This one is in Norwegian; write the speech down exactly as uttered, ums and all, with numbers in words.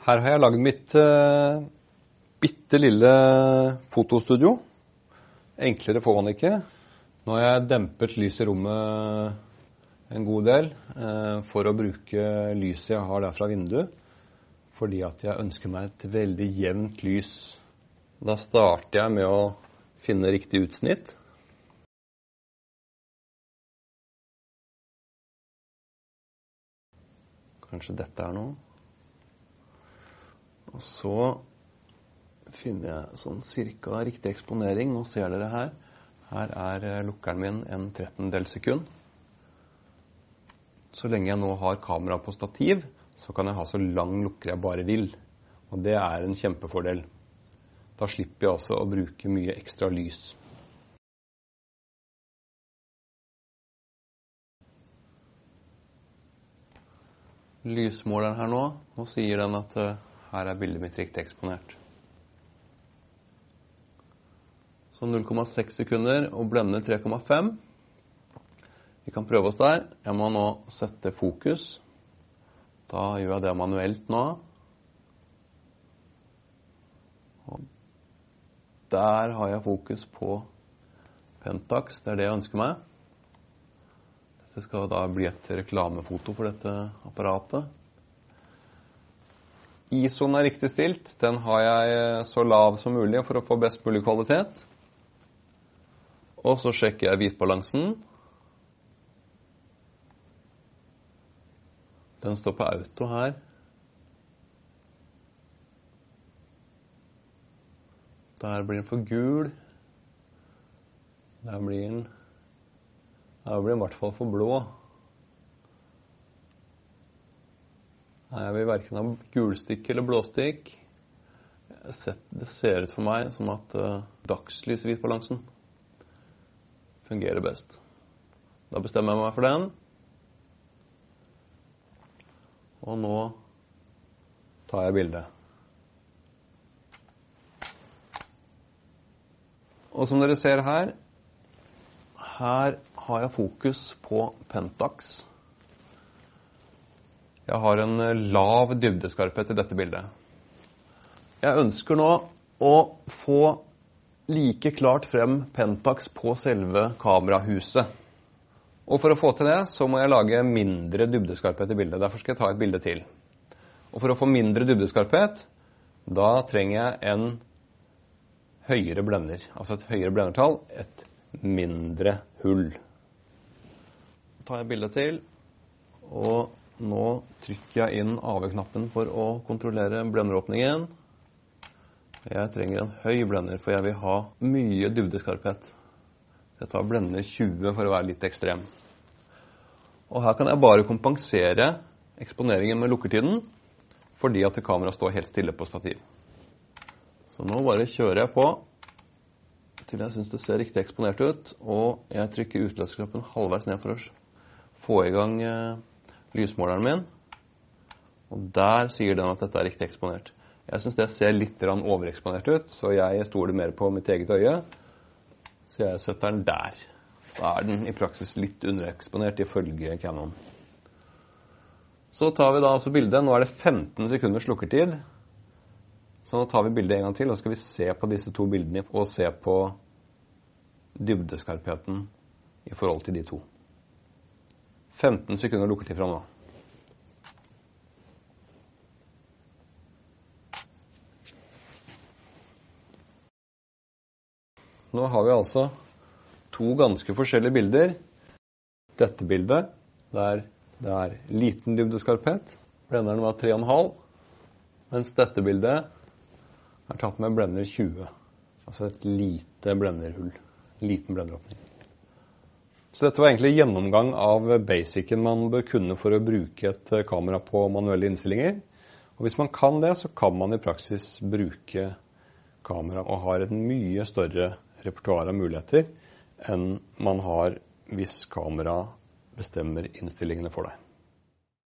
Her har jeg laget mitt uh, bitte lille fotostudio. Enklere får man ikke. Nå har jeg dempet lys i rommet en god del uh, for å bruke lyset jeg har der fra vinduet, fordi at jeg ønsker meg et veldig jevnt lys. Da starter jeg med å finne riktig utsnitt. Kanskje dette er noe. Og så finner jeg sånn cirka riktig eksponering. Nå ser dere her. Her er lukkeren min en trettendedels sekund. Så lenge jeg nå har kamera på stativ, så kan jeg ha så lang lukker jeg bare vil. Og det er en kjempefordel. Da slipper jeg også å bruke mye ekstra lys. Lysmåleren her nå, nå sier den at uh, her er bildet mitt riktig eksponert. Så null komma seks sekunder og blende tre komma fem. Vi kan prøve oss der. Jeg må nå sette fokus. Da gjør jeg det manuelt nå. Og der har jeg fokus på Pentax. Det er det jeg ønsker meg. Det skal da bli et reklamefoto for dette apparatet. I S O-en er riktig stilt. Den har jeg så lav som mulig for å få best mulig kvalitet. Og så sjekker jeg hvitbalansen. Den står på auto her. Der blir den for gul. Der blir den Da blir den i hvert fall for blå. Jeg vil hverken ha gulstikk eller blåstikk. Det ser ut for meg som at uh, dagslys-hvitbalansen fungerer best. Da bestemmer jeg meg for den. Og nå tar jeg bildet. Og som dere ser her, her har jeg fokus på Pentax. Jeg har en lav dybdeskarphet i dette bildet. Jeg ønsker nå å få like klart frem Pentax på selve kamerahuset. Og for å få til det, så må jeg lage mindre dybdeskarphet i bildet. Derfor skal jeg ta et bilde til. Og for å få mindre dybdeskarphet, da trenger jeg en høyere blender. Altså et høyere blendertall, et mindre hull. Da tar jeg bildet til, og nå trykker jeg inn A V-knappen for å kontrollere blenderåpningen. Jeg trenger en høy blender, for jeg vil ha mye dybdeskarphet. Jeg tar blender tjue for å være litt ekstrem. Og her kan jeg bare kompensere eksponeringen med lukkertiden, fordi at kameraet står helt stille på stativ. Så nå bare kjører jeg på til jeg synes det ser riktig eksponert ut, og jeg trykker utløsknappen halvveis ned for å få i gang eh, lysmåleren min. Og der sier den at dette er riktig eksponert. Jeg synes det ser litt overeksponert ut, så jeg stoler mer på mitt eget øye. Så jeg setter den der. Da er den i praksis litt undereksponert ifølge Canon. Så tar vi da altså bildet. Nå er det femten sekunders lukkertid. Så nå tar vi bildet en gang til, og skal vi se på disse to bildene og se på dybdeskarpheten i forhold til de to. femten sekunder lukkertid fra nå. Nå har vi altså to ganske forskjellige bilder. Dette bildet, der det er liten dybdeskarphet. Blenderen var tre komma fem, mens dette bildet er tatt med blender tjue. Altså et lite blenderhull. Liten blenderåpning. Så dette var egentlig gjennomgang av basicen man bør kunne for å bruke et kamera på manuelle innstillinger. Og hvis man kan det, så kan man i praksis bruke kamera og har et mye større repertoar av muligheter enn man har hvis kamera bestemmer innstillingene for deg.